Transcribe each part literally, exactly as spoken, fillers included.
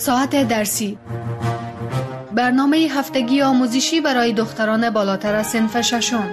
ساعت درسی، برنامه هفتگی آموزشی برای دختران بالاتر از صنف ششم.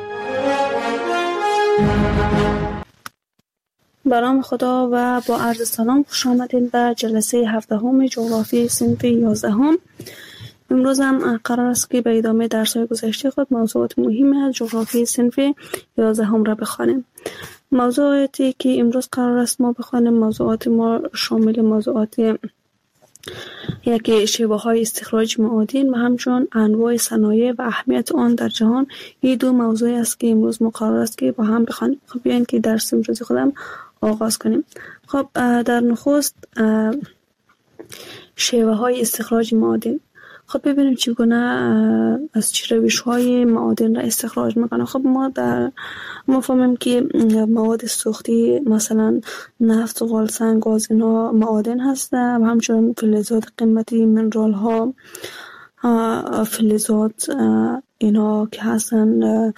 به نام خدا و با عرض سلام خوش آمدید به جلسه هفدهم جغرافی صنف یازدهم. امروز هم قرار است که به ادامه درس‌های گذشته خود موضوعات مهم از جغرافی صنف یازدهم را بخوانیم. موضوعاتی که امروز قرار است ما بخوانیم، موضوعات ما شامل موضوعات یکی شیوه‌های استخراج معادن و همچنین انواع صنایع و اهمیت آن در جهان. این دو موضوعی است که امروز ما قرار است که با هم بخوانیم. خب بیاین که درس امروز خودم آغاز کنیم. خب در نخست شیوه‌های استخراج معادن. خب ببینیم چگونه از چه روش‌های معادن را استخراج میکنن. خب ما در ما فهمیم که مواد سوختی مثلا نفت، زغال سنگ، گاز اینا معادن هستند و همچنین فلزات قیمتی، منرال ها، فلزات اینا که هستن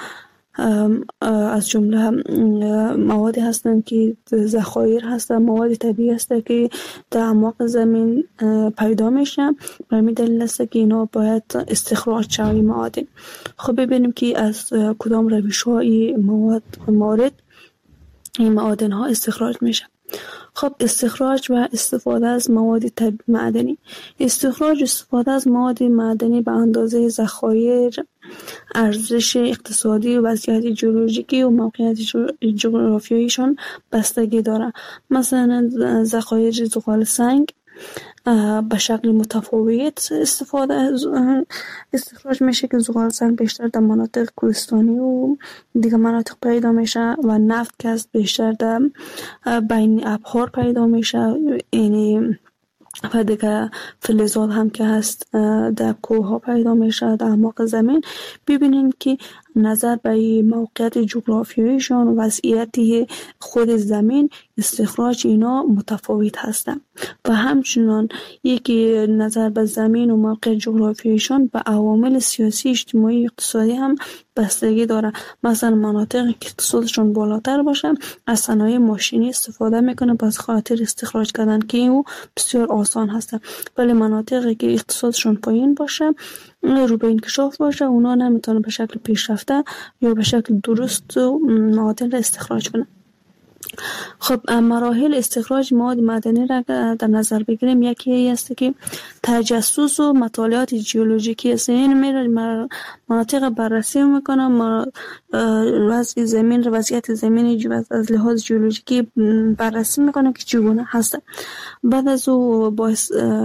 از جمله موادی هستند که ذخایر هستند، مواد طبیعی هستند که در اعماق زمین پیدا میشن. به همین دلیل است که اینا باید استخراج شود معادن. خب ببینیم که از کدام روش‌های مواد مورد این معادن ها استخراج میشه. خب استخراج و استفاده از مواد معدنی. استخراج و استفاده از مواد معدنی به اندازه ذخایر، ارزش اقتصادی، وضعیت ژئولوژیکی و موقعیت جغرافیاییشان بستگی داره. مثلا ذخایر زغال سنگ به شکل متفاوت استفاده استخراج میشه که زغال سنگ بیشتر در مناطق کوهستانی و دیگه مناطق پیدا میشه و نفت که است بیشتر در بین ابحار پیدا میشه. یعنی و دیگه فلزات هم که هست در کوه ها پیدا میشه، در اعماق زمین. ببینین که نظر به موقعیت جغرافیاییشان و وضعیت خود زمین استخراج اینا متفاوت هستند و همچنان یکی نظر به زمین و موقعیت جغرافیاییشان به عوامل سیاسی، اجتماعی، اقتصادی هم بستگی داره. مثلا مناطقی که اقتصادشون بالاتر باشه از صنایع ماشینی استفاده میکنه باز خاطر استخراج کردن که او بسیار آسان هست، ولی مناطقی که اقتصادشون پایین باشه، رو به انکشاف باشه، اونا نمیتونه به شکل پیشرفته یا به شکل درست معادن را استخراج کنه. خب مراحل استخراج مواد معدنی را در نظر بگیریم. یکی است که تجسس و مطالعات ژئولوژیکی است. این میره مناطق بررسی میکنه، وضع زمین، وضعیت زمین از لحاظ ژئولوژیکی بررسی میکنه که چگونه هست. بعد از او با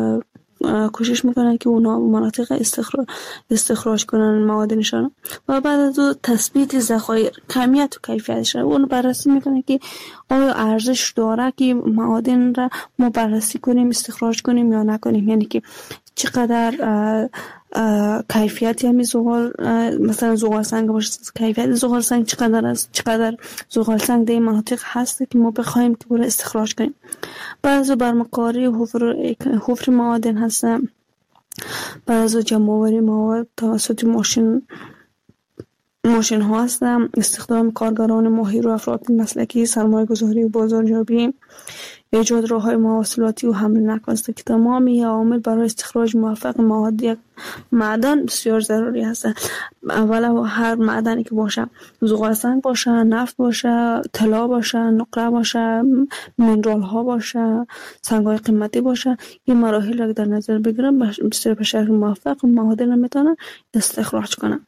کوشش میکنن که اونا مناطق استخراج استخراج کنن معادنشان و بعد از اون تثبیت ذخایر، کمیت و کیفیتش رو اون بررسی میکنه که آیا ارزش داره که معادن را ما بررسی کنیم، استخراج کنیم یا نکنیم. یعنی که چقدر کیفیت همین زغال، مثلا زغال سنگ باشه، کیفیت زغال سنگ چقدر است، چقدر زغال سنگ در این مناطق هست که ما بخوایم که برای استخراج کنیم. بعضی برمقاری حفر حفر معادن هستن، بعضی جمع‌آوری مواد توسط ماشین ماشین ها هستن، استخدام کارگران ماهر و افراد مسلکی، سرمایه گذاری و بازاریابی، ایجاد راه‌های مواصلاتی و حمل نقل است که تمام این عوامل برای استخراج موفق مواد یک معدن بسیار ضروری هستند. اولا هر معدنی که باشه، زغال سنگ باشه، نفت باشه، طلا باشه، نقره باشه، منرال ها باشه، سنگ‌های قیمتی باشه، این مراحل را در نظر بگیرن بسیار به شکل موفق معادن میتونن استخراج کنن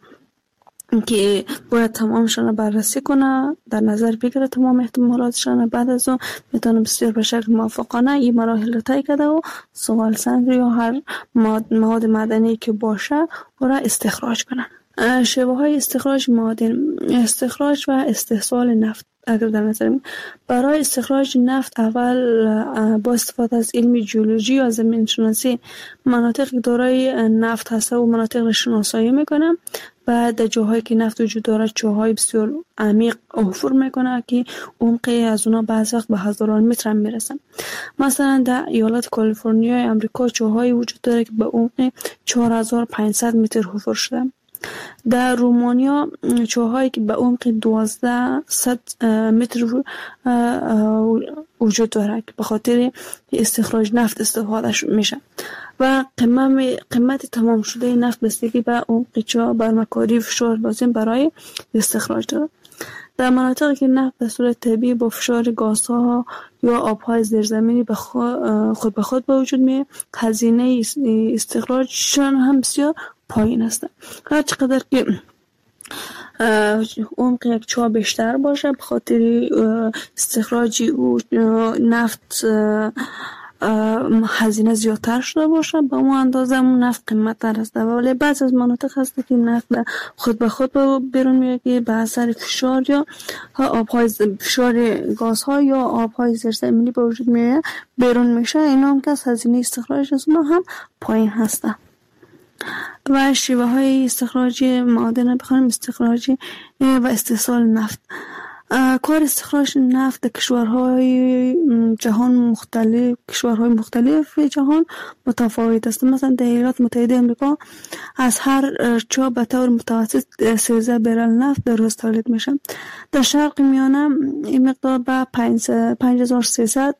که باید تمامشان بررسی کنه، در نظر بگیره تمام احتمالاتشان. بعد از اون میتونه بسیار به شکل موافقانه این مراحل رو طی کرده و زغال سنگ یا هر مواد معدنی که باشه او را استخراج کنن. شیوه‌های استخراج معادن. استخراج و استحصال نفت. اگر در نظر برای استخراج نفت اول با استفاده از علم ژئولوژی یا زمین شناسی مناطق دارای نفت هست و مناطق را شناسایی میکنه. بعد در جاهایی که نفت وجود داره چاهای بسیار عمیق حفر میکنه که عمق از اونا بعض وقت به هزاران متر هم میرسن. مثلا در ایالات کالیفرنیا امریکا چاهای وجود داره که به عمق چهار هزار و پانصد متر حفر شده. در رومانیا چاهایی که به عمق دوازده صد متر وجود داره که به خاطر استخراج نفت استفاده میشه. و قیمت قیمت تمام شده نفت بستگی به عمق چاه، برمکاری، فشار لازم برای استخراج دارد. در مناطقی که نفت به صورت طبیعی با فشار گازها یا آبهای زیرزمینی به خود به خود به وجود میاد، هزینه استخراجشان هم بسیار پایین است. هر چقدر که عمق یک چاه بیشتر باشه، به خاطر استخراج او نفت هزینه زیادتر شده باشه، با اون اندازه اون نفت قیمت تر است. ولی بعض از مناطق هست که نفت خود به خود بیرون میاد که به اثر فشار یا آبهای فشار گازها یا آبهای زیرزمینی به وجود میاد بیرون میشه. اینا هم که از هزینه استخراج از اونها هم پایین هستن. و شیوه های استخراج معادن بخوانیم، استخراج و استحصال نفت. کار استخراج نفت در کشورهای جهان مختلف کشورهای مختلف جهان متفاوت است. مثلا در ایالات متحده آمریکا از هر چاه به طور متوسط سیزده برل نفت در روز تولید میشه. در شرق میانه این مقدار به پنج هزار و سیصد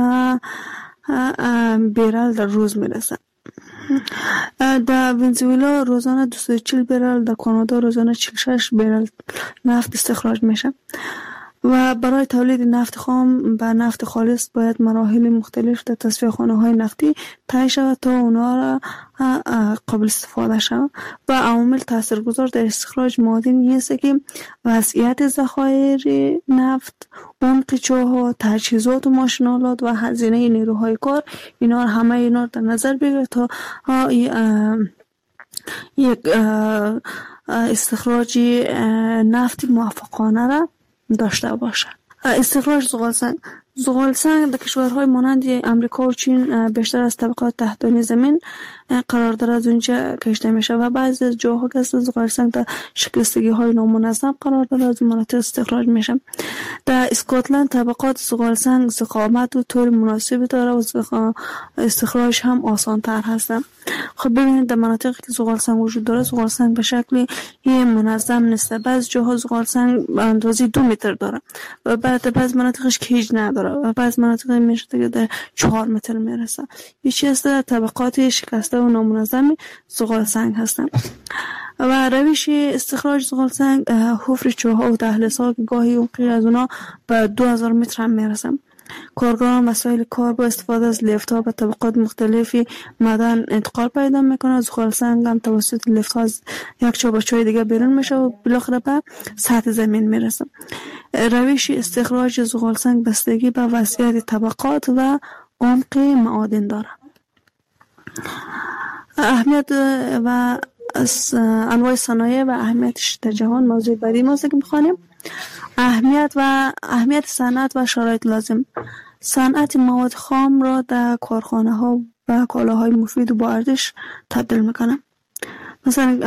برل در روز میرسه. در ونزوئلا روزانه دویست و چهل برل، در کانادا روزانه چهل و شش برل نفت استخراج میشه. و برای تولید نفت خام و نفت خالص باید مراحل مختلف در تصفیه خانه های نفتی طی شود تا اونا را قابل استفاده شود. و عوامل تاثیرگذار در استخراج معادن این است که وضعیت ذخایر نفت، عمق چاه‌ها، تجهیزات و ماشین‌آلات و هزینه نیروهای کار، اینا همه اینا در نظر بگیرید تا یک استخراج نفت موفقانه را داشته باشه. استخراج زغال سنگ. زغال سنگ در کشورهای مانند امریکا و چین بیشتر از طبقات تحتانی زمین قرار دارد، از اونجا کشته میشه و بعضی از جاها که زغال سنگ در شکستگی های نامنظم قرار دارد، از مناطق استخراج میشه. در اسکاتلند طبقات زغال سنگ ضخامت و طور مناسبی داره و استخراج هم آسان تر هست. خب ببینید در مناطقی که زغال سنگ وجود داره، زغال سنگ به شکلی منظم نیست. بعضی جاها زغال سنگ به اندازه دو متر داره و بعد بعضی مناطقش کیج نداره و بعضی مناطق میشه که در چهار متر میرسه. یکی از طبقات شکسته و نامنظم زغال سنگ هستن. و روش استخراج زغال سنگ، حفر چاه‌ها و دهلیزها که گاهی عمقی از اونا به دو هزار متر هم میرسن. کارگران وسایل کار با استفاده از لیفت‌ها به طبقات مختلفی معدن انتقال پیدا میکنه. زغال سنگ هم توسط لیفت‌ها از یک چاه به چاه دیگه بیرون میشه و بالاخره به سطح زمین میرسه. روش استخراج زغال سنگ بستگی به وضعیت طبقات و عمق معادن داره. اهمیت و انواع صنایع و اهمیتش در جهان موضوع بعدی ماست که میخوانیم. اهمیت و اهمیت صنعت و شرایط لازم. صنعت مواد خام را در کارخانه ها و کالاهای مفید و با ارزش تبدیل میکنه. مثلا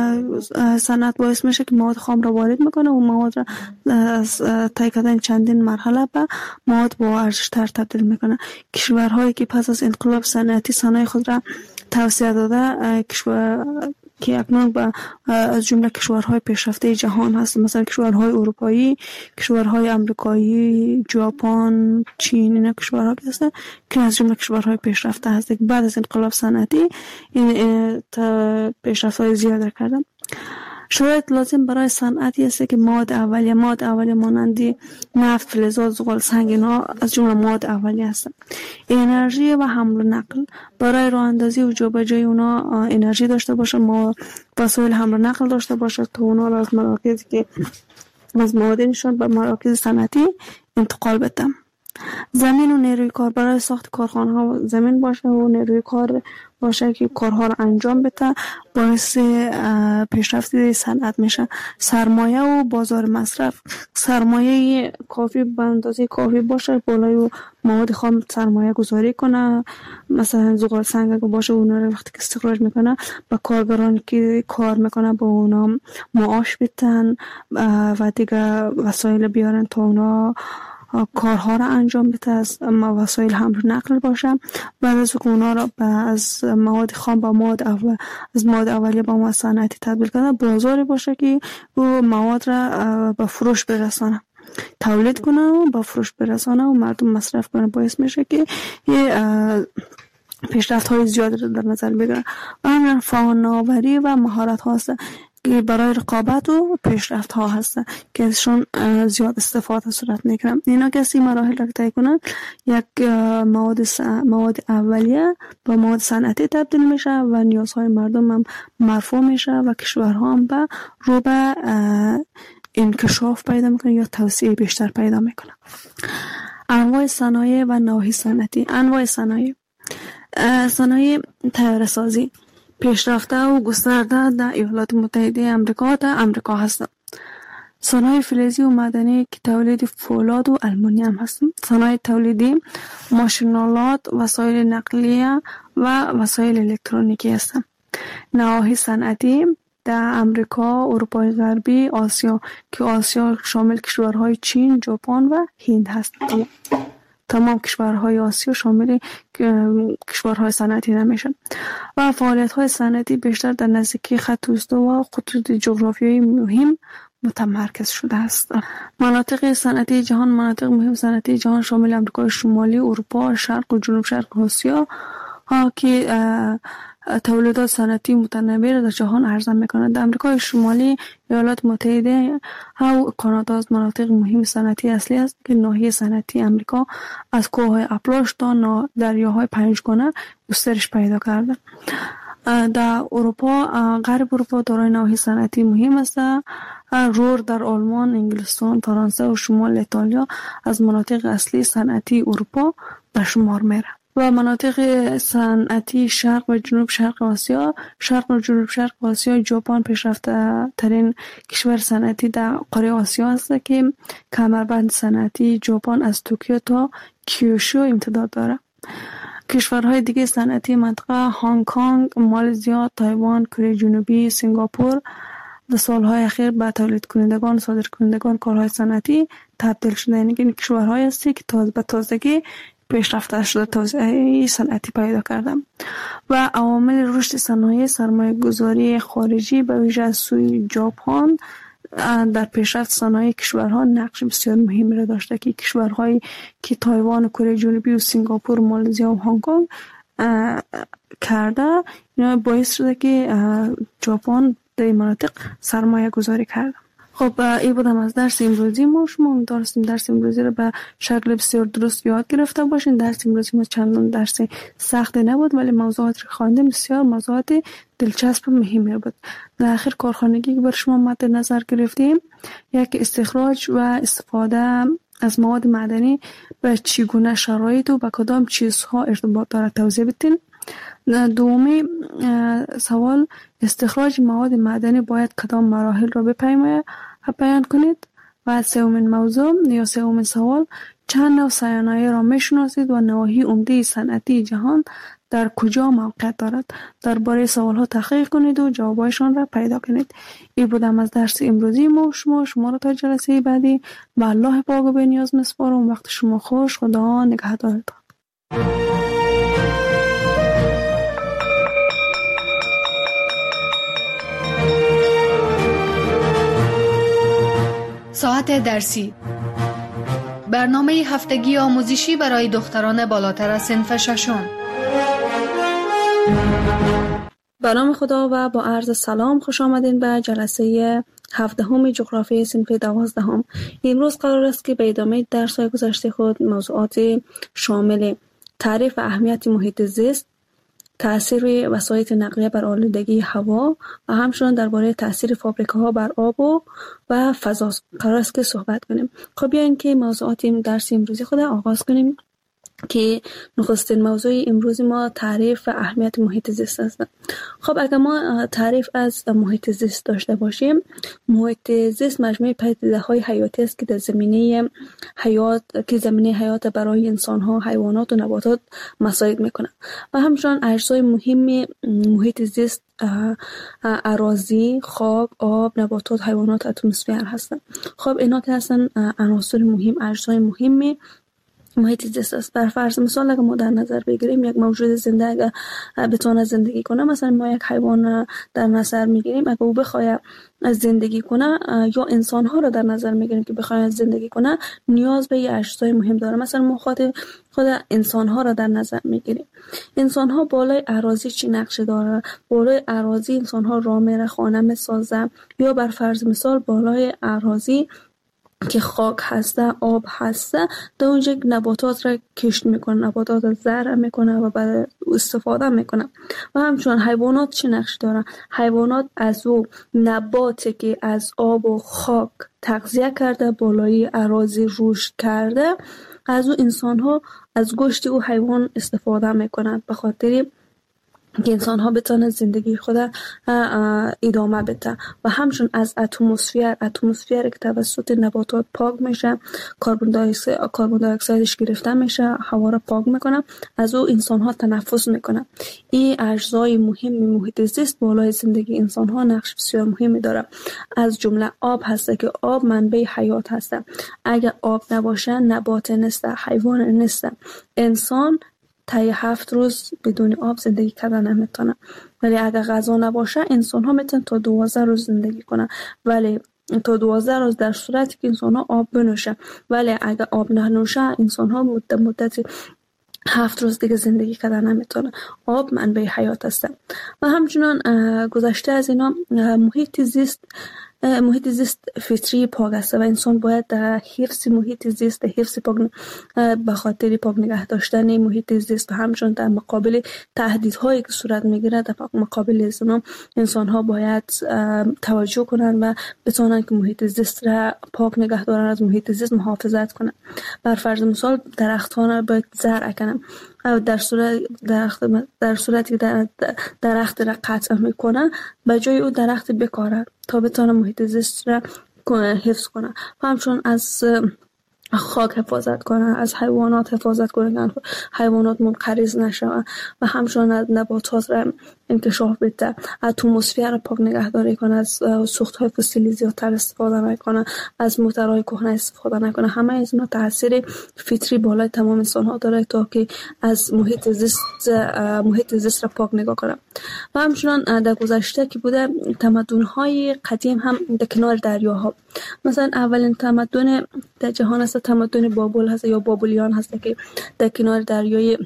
صنعت باعث میشه که مواد خام را وارد میکنه و مواد را از طی کردن چندین مرحله به مواد با ارزش تر تبدیل میکنه. کشورهایی که پس از انقلاب صنعتی صنایع خود را توسعه داده، کشور که اکنون با از جمله کشورهای پیشرفته جهان هست، مثلا کشورهای اروپایی، کشورهای امریکایی، ژاپن، چین، اینا کشورها هستند که از جمله کشورهای پیشرفته هستند که بعد از انقلاب صنعتی این پیشرفت‌های زیاد کردن. شرایط لازم برای صنعتی است که مواد اولیه مواد اولیه مانند نفت، فلزات، زغال سنگ اینا از جمله مواد اولیه هستند. انرژی و حمل و نقل. برای راه اندازی و جابجایی اونا انرژی داشته باشه، ما وسایل حمل و نقل داشته باشه تا اونا را از مراکزی که از معادنشون به مراکز صنعتی انتقال بدن. زمین و نیروی کار. برای ساخت کارخانه ها زمین باشه و نیروی کار باشه که کارها رو انجام بده، باعث پیشرفت صنعت میشه. سرمایه و بازار مصرف. سرمایه کافی به اندازه کافی باشه، بالای مواد خام سرمایه گذاری کنه. مثلا زغال سنگ اگه باشه اونا رو وقتی که استخراج میکنه به کارگرانی که کار میکنه با اونا معاش بدن و دیگه وسایل بیارن تا اونا کارها را انجام بده، از وسایل حمل و نقل باشه. بعد از که اونا را از مواد خام با مواد اول از مواد اولیه با مواد صنعتی تبدیل کنه، بازاری باشه که او مواد را به فروش برسانه، تولید کنه و به فروش برسانه و مردم مصرف کنه. باعث میشه که پیشرفت های زیادی رو در نظر بگیرن و همین فناوری و مهارت ها هست که برای رقابت و پیشرفت ها هست که ازشون زیاد استفاده صورت میکنن. اینا کسی مراحل را طی کنن، یک مواد س... مواد اولیه با مواد صنعتی تبدیل میشه و نیازهای مردم هم مرفوع میشه و کشورها هم به رو به انکشاف پیدا میکنه یا توسعه بیشتر پیدا میکنه. انواع صنایع و نواحی صنعتی. انواع صنایع صنایع طیاره سازی پیشرفته و گسترده در ایالات متحده آمریکا در آمریکا هستند. صنایع فلزی و معدنی که تولید فولاد و آلومینیوم هستند. صنایع تولیدی ماشین‌آلات، وسایل نقلیه و وسایل الکترونیکی هستند. نواحی صنعتی در امریکا، اروپای غربی، آسیا که آسیا شامل کشورهای چین، ژاپن و هند هستند. تمام کشورهای آسیا شامل کشورهای صنعتی نمیشن و فعالیت‌های صنعتی بیشتر در نزدیکی خط استوا و خطوط جغرافیایی مهم متمرکز شده است. مناطق صنعتی جهان. مناطق مهم صنعتی جهان شامل آمریکای شمالی، اروپا، شرق و جنوب شرق آسیا ها که تولیدات صنعتی متنوع را در جهان عرضه می‌کنند. در آمریکای شمالی، ایالات متحده و کانادا از مناطق مهم صنعتی اصلی است که ناحیه صنعتی آمریکا از کوههای اپلاش تا دریاهای پنجگانه گسترش پیدا کرده. در اروپا، غرب اروپا دارای نواحی صنعتی مهم است. رور در آلمان، انگلستان، فرانسه و شمال ایتالیا از مناطق اصلی صنعتی اروپا به شمار میره. و مناطق صنعتی شرق و جنوب شرق آسیا. شرق و جنوب شرق آسیا، ژاپن پیشرفته ترین کشور صنعتی در قاره آسیا است که کمربند صنعتی ژاپن از توکیو تا کیوشو امتداد داره. کشورهای دیگه صنعتی منطقه هنگ کنگ، مالزیا، تایوان، کره جنوبی، سنگاپور در سالهای اخیر به تولید کنندگان صادر کنندگان کالاهای صنعتی تبدیل شده. یعنی این کشورهای هستی که تازه به تازگی پیشرفته شده توسعه صنعتی پیدا کردم. و عوامل رشد صنایع سرمایه گذاری خارجی به ویژه از سوی ژاپن در پیشرفت صنایع کشورها نقش بسیار مهمی را داشته که کشورهایی که تایوان و کره جنوبی و سنگاپور، مالزیا و هنگ کنگ کرده، اینا باعث شده که ژاپن در این مناطق سرمایه گذاری کرده. خب این بودم از درس امروزی ما. شما امیدوارستیم درس امروزی رو به شکل بسیار درست یاد گرفته باشین. درس امروزی ما چندان درس سخت نبود ولی موضوعات رو خواندیم بسیار موضوعات دلچسب و مهمی بود. در آخر کارخانگی که بر شما مد نظر گرفتیم، یک استخراج و استفاده از مواد معدنی به چگونه شرایط و به کدام چیزها ارتباط داره توضیح بدین. دومی سوال، استخراج مواد معدنی باید کدام مراحل را بپیماید بیان کنید. و سومین موضوع یا سومین سوال، چند نوع صنایع را میشناسید و نواحی عمده صنعتی جهان در کجا موقعیت دارد؟ درباره سوال ها تحقیق کنید و جوابایشان را پیدا کنید. این بودم از درس امروزی ما. شما شما را تا جلسه بعدی به الله پاک و به نیاز میسپارم. وقت شما خوش. خدا نگهدارتان. ساعت درسی، برنامه هفتگی آموزشی برای دختران بالاتر از صنف ششم. به نام خدا و با عرض سلام خوش آمدین به جلسه هفدهم جغرافی صنف دوازدهم. امروز قرار است که به ادامه درس‌های گذشته خود موضوعات شامل تعریف و اهمیت محیط زیست، تأثیر وسایط نقلیه بر آلودگی هوا و همچنین درباره تأثیر فابریکه‌ها بر آب و و فضا قرار است که صحبت کنیم. خب بیاین که موضوعات این درس امروزی خود آغاز کنیم که نخستین موضوع امروز ما تعریف و اهمیت محیط زیست است. خب اگر ما تعریف از محیط زیست داشته باشیم، محیط زیست مجموعه پدیده‌های حیاتی است که در زمینه حیات که زمینه حیات برای انسان‌ها، حیوانات و نباتات مساعد می‌کنه و همچنین اجزای مهم محیط زیست اراضی، خاک، آب، نباتات، حیوانات، اتمسفر هستند. خب اینا که هستن عناصر مهم، اجزای مهمی محیط زیست است. بر فرض مثال اگر ما در نظر بگیریم یک موجود زنده اگر بتونه زندگی کنه، مثلا ما یک حیوان در نظر میگیریم، اگر او بخواد زندگی کنه یا انسان ها رو در نظر میگیریم که بخواد زندگی کنه، نیاز به اجزای مهم داره. مثلا ما خود خود انسان ها رو در نظر میگیریم. انسان ها بالای اراضی چی نقشه داره؟ بالای اراضی انسان ها راه میره، خانه میسازه، یا بر فرض مثال بالای اراضی که خاک هسته، آب هسته، در اونجا نباتات را کشت میکنه، نباتات را زرع میکنه و بعد استفاده میکنه. و همچنان حیوانات چه نقش دارن؟ حیوانات از او نباتی که از آب و خاک تغذیه کرده، بالای اراضی رشد کرده، از او انسان ها از گوشت او حیوان استفاده میکنن به خاطر که انسان ها بتونن زندگی خود ادامه بده. و همچنین از اتمسفر اتمسفر که توسط نباتات پاک میشه، کربن دی اکساید کربن دی اکسایدش گرفته میشه، هوا را پاک میکنه، از او انسان ها تنفس میکنه. این اجزای مهم محیط زیست بالای زندگی انسان ها نقش بسیار مهمی داره. از جمله آب هسته که آب منبع حیات هسته. اگر آب نباشه نبات نیست، حیوان نیست. انسان تا هفت روز بدون آب زندگی کردن نمیتونه، ولی اگر غذا نباشه انسان ها میتونن تا دوازده روز زندگی کنن، ولی تا دوازده روز در صورتی که انسان ها آب بنوشه. ولی اگر آب ننوشه انسان ها مدت مدتی هفت روز دیگه زندگی کردن نمیتونه. آب منبع حیات است. و همچنان گذشته از اینا محیط زیست محیط زیست فطری پاک است و انسان باید در حفظ محیط زیست، حفظ پاک به خاطر پاک نگه داشتن محیط زیست و همچنان در مقابل تهدیدهایی که صورت میگیره در مقابل از اونها انسان ها باید توجه کنن و بتونن که محیط زیست را پاک نگه دارن، از محیط زیست محافظت کنن. بر فرض مثال درختان را باید زرع کنن. در صورت درخت در صورتی که درخت را قطع میکنه، به جای او درخت بکاره تا بتونه محیط زیست را حفظ کنه. و همچنین از خاک حفاظت کنه، از حیوانات حفاظت کنه، حیوانات منقرض نشون و همچنین از نباتات را انکشاف بده. اتمسفر را پاک نگهداری کنه، از سوخت‌های فسیلی زیادتر استفاده نکنه، از موتورهای کهنه استفاده نکنه. همه از اینا تاثیر فطری بالای تمام انسان‌ها داره تا که از محیط زیست محیط زیست را پاک نگاه کنه. و همچنین در گذشته که بوده تمدن‌های قدیم هم در کنار دریاها، مثلا اولین تمدن در جهان است تمدن بابل هست یا بابلیان هست که در کنار دریای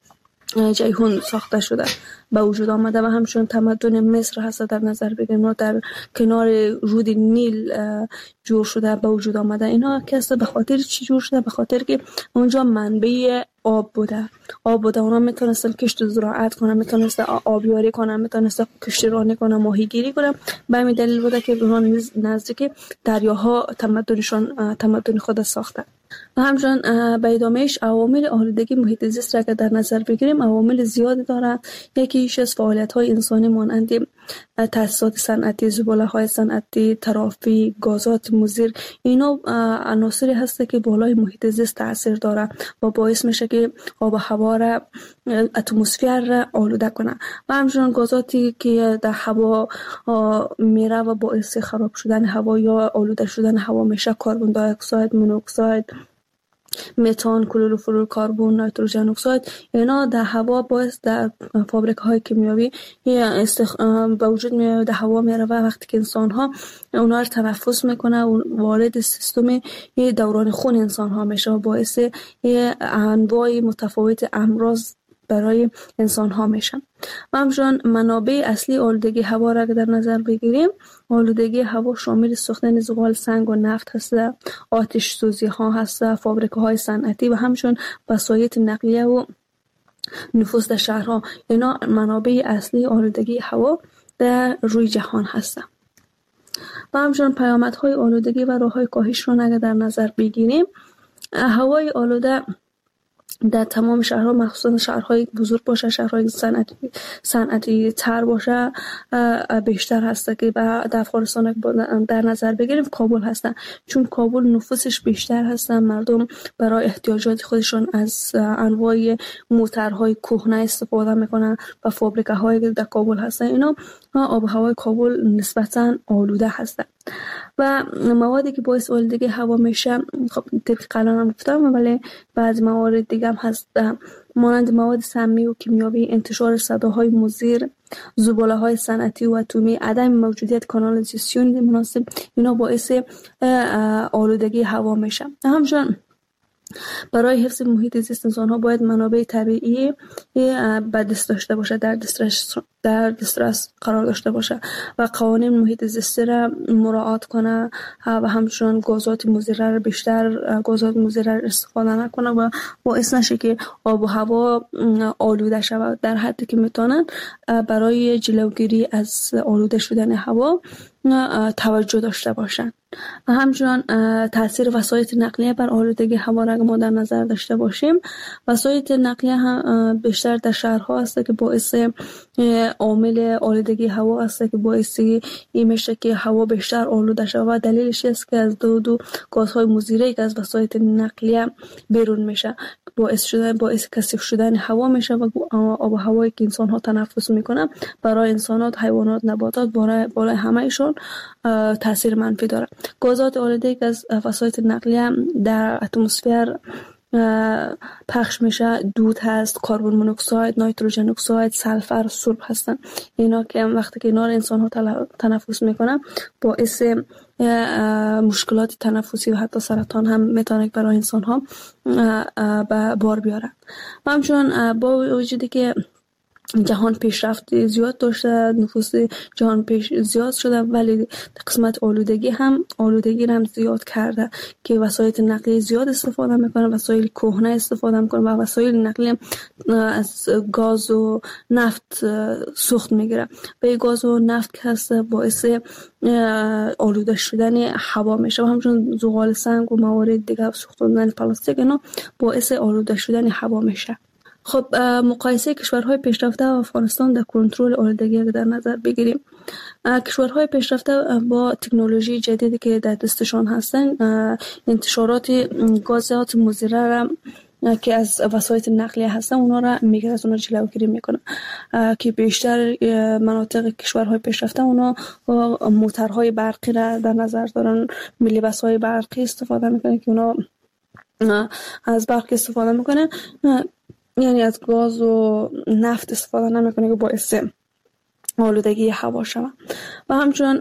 جیهون ساخته شده به وجود آمده. و همچنین تمدن مصر هست در نظر بگیریم در کنار رود نیل جور شده به وجود آمده. اینا که است به خاطر چی جور شده؟ به خاطر که اونجا منبع آب بوده آب بوده اونا میتونستن کشت و زراعت کنن، میتونستن آبیاری کنن، میتونستن کشتیرانی کنن، ماهیگیری کنن. به همین دلیل بوده که اونها نزدیک دریاها تمدنشون تمدن خود ساختن. و همچنین به ادامهش عوامل آلودگی محیط زیست را که در نظر بگیریم عوامل زیادی داره. یکیش از فعالیت‌های انسانی مانند تأسیسات صنعتی، زباله‌های صنعتی، ترافیک، گازات مضر، اینا عناصری هست که بالای محیط زیست تاثیر داره و باعث میشه که آب و هوا را اتمسفر را آلوده کنه. و همچنین گازاتی که در هوا میره و باعث خراب شدن هوا یا آلوده شدن هوا میشه، کربن دی اکساید، مونوکساید، متان، کلروفلورکاربن، نیتروژن اکساید، اینا در هوا باعث در فابریک‌های کیمیایی استخ... به وجود میاد، در هوا میره و وقتی که انسان‌ها اونا رو تنفس میکنه و وارد سیستم دوران خون انسان‌ها میشه و باعث انواع متفاوت امراض برای انسان ها میشن. و همچنین منابع اصلی آلودگی هوا را در نظر بگیریم، آلودگی هوا شامل سوختن زغال سنگ و نفت هست، آتش سوزی ها هست، فابریکه های صنعتی و همچنین وسایط نقلیه و نفوذ در شهرها. اینا منابع اصلی آلودگی هوا در روی جهان هست. و همچنین پیامدهای آلودگی و راههای کاهش را اگر در نظر بگیریم، هوای آلوده در تمام شهرها، مخصوصا شهرهای بزرگ باشه، شهرهای صنعتی صنعتی تر باشه بیشتر هست که در افغانستان در نظر بگیریم کابل هستن، چون کابل نفوسش بیشتر هستن، مردم برای احتیاجات خودشون از انواع موتورهای کهنه استفاده میکنن و فابریکه هایی که در کابل هستن اینا آب و هوای کابل نسبتا آلوده هستن. و موادی که باعث آلودگی هوا میشه خب طبق قلم هم گفتم، ولی بعضی موارد دیگه هم هست، مانند مواد سمی و کیمیایی، انتشار صداهای مضر، زباله‌های صنعتی و اتمی، عدم موجودیت کانالیزاسیون مناسب، اینا باعث آلودگی هوا میشه. همچنین برای حفظ محیط زیست انسان ها باید منابع طبیعی به دست داشته باشه، در دسترس در دسترس قرار داشته باشه و قوانین محیط زیستی را مراعات کنه و همچنین گازات مضر را بیشتر گازات مضر را استفاده نکنه و باعث نشه که آب و هوا آلوده شود. در حدی که میتونن برای جلوگیری از آلوده شدن هوا توجه داشته باشند. و همچنین تاثیر وسایل نقلیه بر آلودگی هوا را ما در نظر داشته باشیم. وسایل نقلیه هم بیشتر در شهرها است که باعث عامل آلودگی هوا است که باعث این میشه که هوا بیشتر آلوده شود و دلیلش است که از دود و گازهای مضری که از وسایل نقلیه بیرون میشه باعث شدن باعث کثیف شدن هوا میشه و آب و هوایی که انسان ها تنفس میکنن برای انسانات، حیوانات، نباتات برای بالای همهشون تاثیر منفی داره. گازات آلوده که از وسایل نقلیه در اتمسفر پخش میشه دود هست، کربن مونوکساید، نیتروژن اکساید، سلفر، سرب هستن. اینا که وقتی که اینا رو انسان ها تنفس میکنن باعث مشکلات تنفسی و حتی سرطان هم میتونه برای انسان ها به بار بیاره. و همچنین با وجودی که جهان پیشرفت زیاد داشته، نفوس جهان پیش زیاد شده، ولی قسمت آلودگی هم آلودگی هم زیاد کرده که وسایل نقلیه زیاد استفاده میکنن، وسایل کهنه استفاده میکنن و وسایل نقلیه از گاز و نفت سوخت میگیره. به گاز و نفت که هست باعث آلوده شدن هوا میشه و همچنین زغال سنگ و موارد دیگه سوختن پلاستیک اینا باعث آلوده شدن هوا میشه. خب مقایسه کشورهای پیشرفته و افغانستان در کنترل آلودگی در نظر بگیریم. کشورهای پیشرفته با تکنولوژی جدیدی که در دستشان هستن انتشارات گازات مضر را که از وسایل نقلیه هستن اونا را میگیره، از اونا جلوگیری میکنه که بیشتر مناطق کشورهای پیشرفته اونا موتورهای برقی را در نظر دارن، ملی بس‌های برقی استفاده میکنه که اونا از برق استفاده میکنه، یعنی از گاز و نفت استفاده نمیکنه که باعث آلودگی هوا شود. و همچنین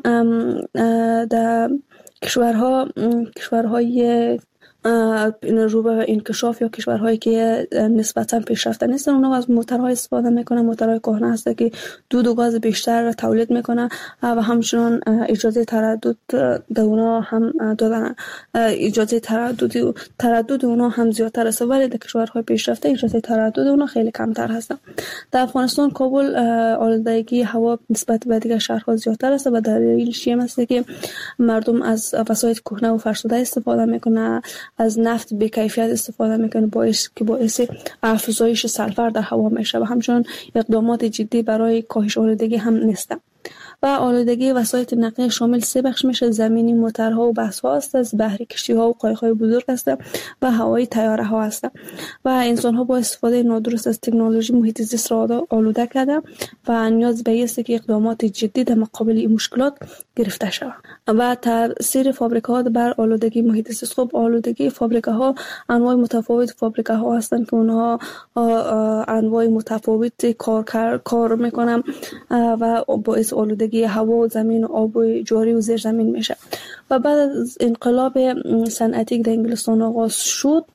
در کشورها کشورهای رو به انکشاف یا کشورهایی که نسبتاً پیشرفته نیستن اونا از موتورهای استفاده میکنن، موتورهای کهنه هست که دود و گاز بیشتر تولید میکنن و همچنین اجازه تردد در اونا هم دادن، اجازه تردد تردد اونا هم زیادتر است، ولی در کشورهای پیشرفته اجازه تردد اونا خیلی کمتر هستن. در افغانستان کابل آلودگی هوا نسبت به دیگر شهرها زیادتر است و دلیلش این است که مردم از وسایل کهنه و فرسوده استفاده میکنن، از نفت بی کیفیت استفاده میکنه باعث که باعث افزایش سلفر در هوا میشه و همچنین اقدامات جدی برای کاهش آلودگی هم نیستن. و آلودگی وسایل نقلیه شامل سه بخش میشه: زمینی، موتورها و بس‌ها است، از بحری، کشتی‌ها و قایق‌های بزرگ است و هوایی، طیاره‌ها است. و انسان‌ها با استفاده نادرست از تکنولوژی محیط زیست را آلوده کرده و نیاز به است که اقدامات جدی در مقابل این مشکلات گرفته شود. و تاثیر فابریکه‌ها بر آلودگی محیط زیست. خب آلودگی فابریکه‌ها انواع متفاوت فابریکه‌ها هستند که اونها انواع متفاوت کار کار میکنن و باعث آلودگی هوا و زمین و آب جاری و زیر زمین میشه. و بعد از انقلاب صنعتی که در انگلستان آغاز شد،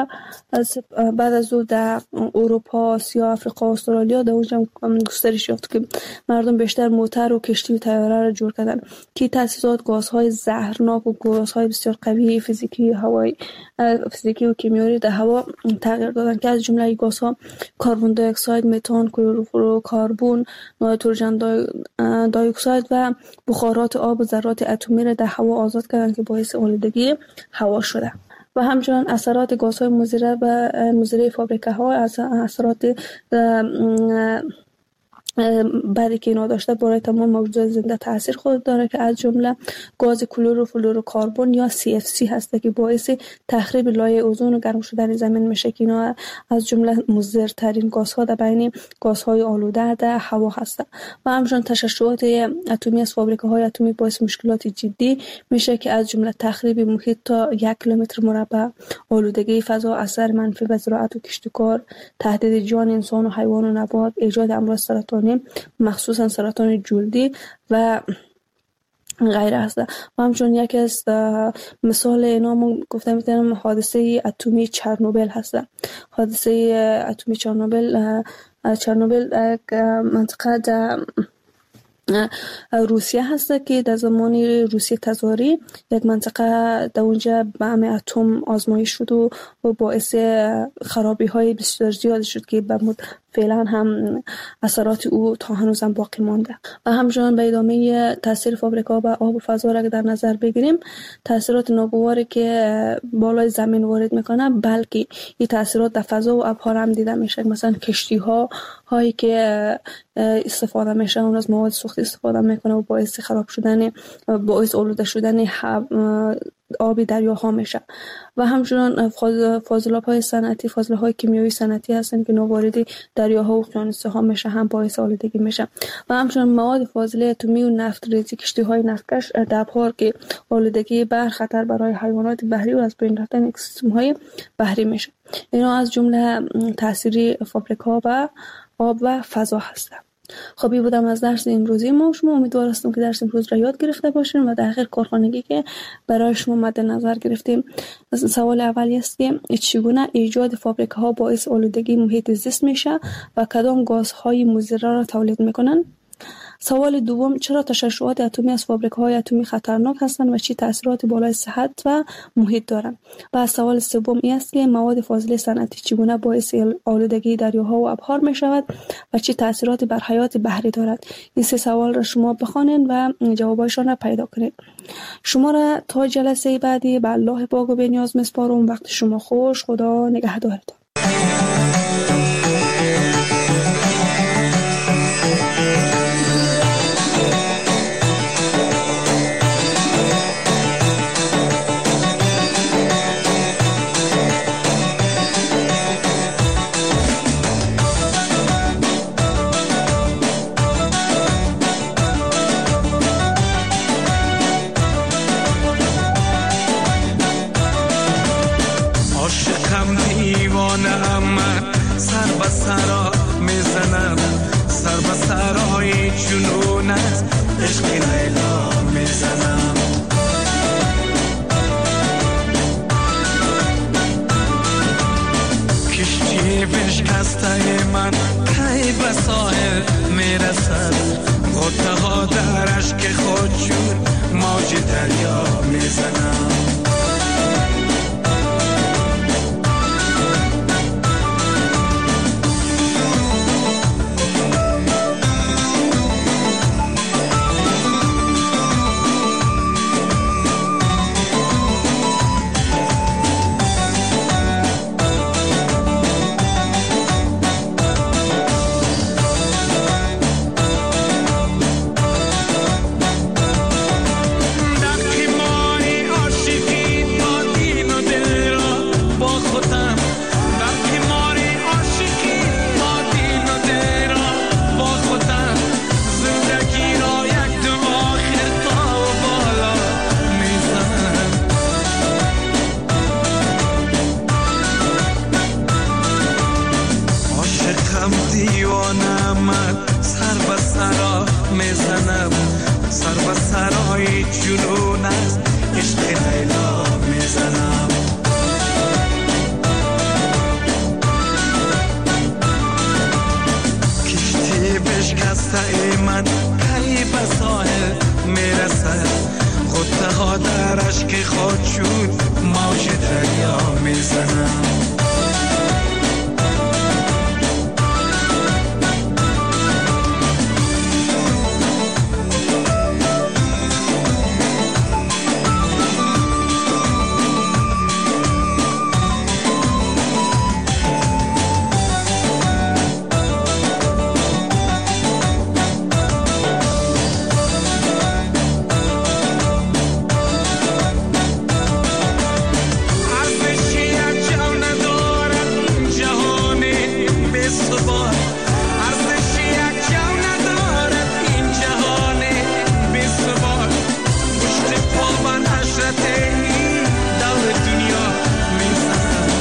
بعد از او در اروپا، آسیا، آفریقا، استرالیا در اونجا گسترش یافت که مردم بیشتر موتور و کشتی و طیاره را جور کردن که تأسیسات گازهای زهرناک و گازهای بسیار قوی فیزیکی هوایی فیزیکی و کیمیایی در هوا تغییر دادن که از جمله گازها کربن دی اکساید، متان، کلروفلوروکاربن، نیتروژن دی اکساید و بخارات آب و ذرات اتمی را در هوا آزاد کردند که باعث آلودگی هوا شده. و همچنین اثرات گازهای مضر و مضر فابریکه‌ها، اثرات بعدی که اینا داشته برای تمام موجودات زنده تاثیر خود داره که از جمله گاز کلروفلوروکاربن یا سی اف سی هسته که باعث تخریب لایه اوزون و گرم شدن زمین میشه که اینا از جمله مضرترین گازها در بین گازهای آلوده در هوا هسته و همچنین تشعشعات اتمی از فابریکه‌های اتمی باعث مشکلات جدی میشه که از جمله تخریب محیط تا یک کیلومتر مربع، آلودگی فضا، اثر منفی به زراعت و کشتکار، تهدید جان انسان و حیوان و نبات، ایجاد امراض سرطانی مخصوصا سرطان جلدی و غیره است. و همچنین یکی از مثال اینا من گفتم میتونم حادثه اتمی چرنوبیل هست. حادثه اتمی چرنوبیل چرنوبیل منطقه در روسیه هست که در زمان روسیه تزاری یک منطقه در اونجا بم اتم آزمایش شد و باعث خرابی های بسیار زیاد شد که فعلا هم اثرات او تا هنوز هم باقی مانده. و همچنین به ادامه تاثیر فابریکا به آب و فضا را در نظر بگیریم، تاثیرات ناگواری که بالای زمین وارد میکنه بلکه این تاثیرات در فضا و ابر هم دیده میشه. مثلا کشتی ها هایی که استفاده میشه اون از مواد سوخت استفاده میکنه و باعث خراب شدن باعث آلوده شدن آبی دریاها میشه. و همچنین فاضلاب های صنعتی، فاضله های کیمیایی صنعتی هستن که ناواردی دریاها و اقیانوس ها میشه، هم باعث آلودگی میشه. و همچنین مواد فاضله اتمی و نفت ریزی کشتی های نفتکش در بحر که آلودگی بحر خطر برای حیوانات بحری و از بین رفتن اکوسیستم های بحری میشه. اینا از جمله تاثیر فابریکا و آب و فضا هستند. خب این بودم از درس امروزی ما. شما امیدوار هستم که درس امروز را یاد گرفته باشین و در آخر کارخانگی که برای شما مد نظر گرفتیم. سوال اولی است که چگونه ایجاد فابریکه ها باعث آلودگی محیط زیست میشه و کدام گازهای مضر را تولید میکنن؟ سوال دوم، چرا تشعشعات اتمی از فابریکه‌های اتمی خطرناک هستند و چه تاثیراتی بالای صحت و محیط دارند؟ و سوال سوم این است که مواد فاضله صنعتی چگونه باعث آلودگی دریاها و ابر میشود و چه تاثیراتی بر حیات بحری دارد؟ این سه سوال را شما بخوانید و جوابایشان را پیدا کنید. شما را تا جلسه بعدی به الله پاک و بی‌نیاز میسپارم. وقت شما خوش. خدا نگهدارتان. سرا میزنم سر به سرای جنون است عشق لیلا میزنم کشتی بشکسته من کی به ساحل میرسد غوطه ها در اشک خود جون موج دریا میزنم ثبات ارزش یک جو ندارد این جهان بی ثبات پشت پا بر حشرت دور دنیا میزنم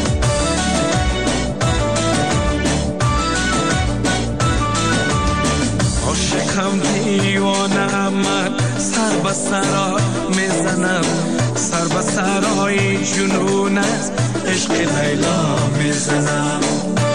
عاشقم دیوانه من سر به سرا میزنم سر به سرای جنون از عشق لیلا میزنم